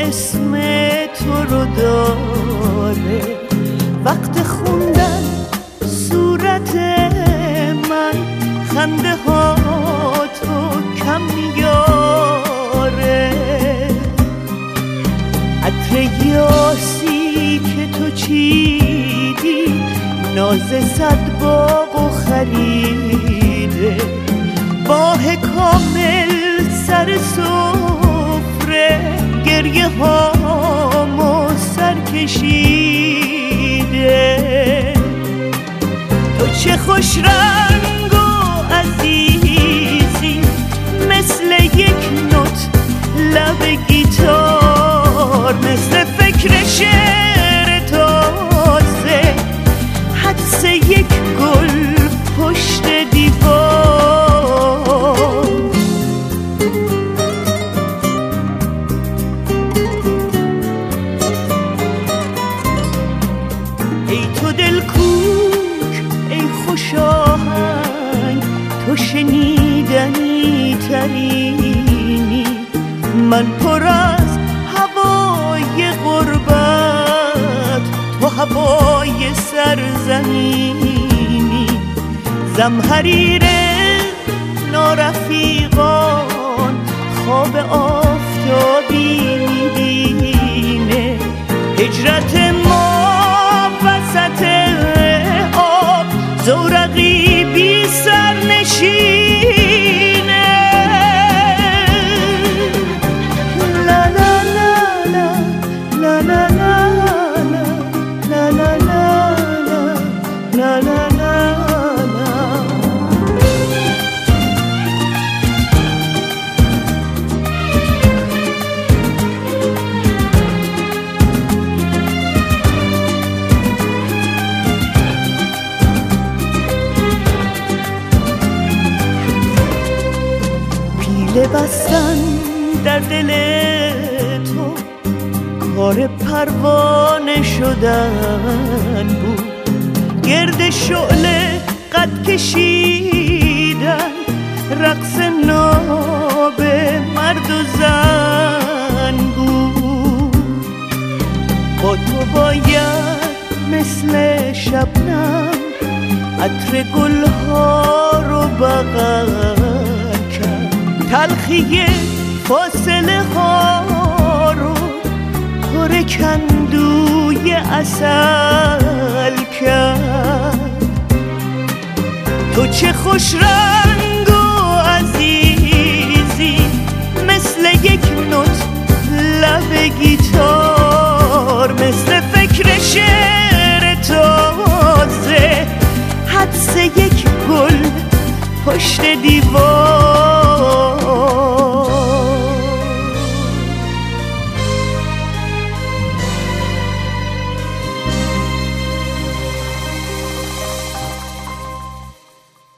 اسم تو رو داره، وقت خوندن صورت من خنده ها تو کم میاره. عطر یاسی که تو چیدی ناز صد باغ و خریده، ماه کامل سر سفره گریه هامو سر کشیده. تو چه خوش رنگ و عزیزی مثل یک نوت لب گیتار، مثل فکر شعر تازه حدس یک گل پشت دیوار. ای تو دلکوک ای خوش آهنگ، تو شنیدنی ترینی، من پر از هوای غربت تو هوای سرزمینی. زمهریر نارفیقان خواب آفتابی میبینه، هجرت ما وسط آب زورقی بی سر نشینه. لا لا لا لا لا لا لا لا لا لا لا. پیله بستن در دل تو کار پروانه شدن بود، گرد شعله قد کشیدن رقص ناب مرد و زن بود. با تو باید مثل شبنم عطر گلها رو بغل کرد، تلخی فاصله ها رو پر کندوی عسل کرد. تو چه خوش رنگ و عزیزی مثل یک نوت لب گیتار، مثل فکر شعر تازه حدس یک گل پشت دیوار.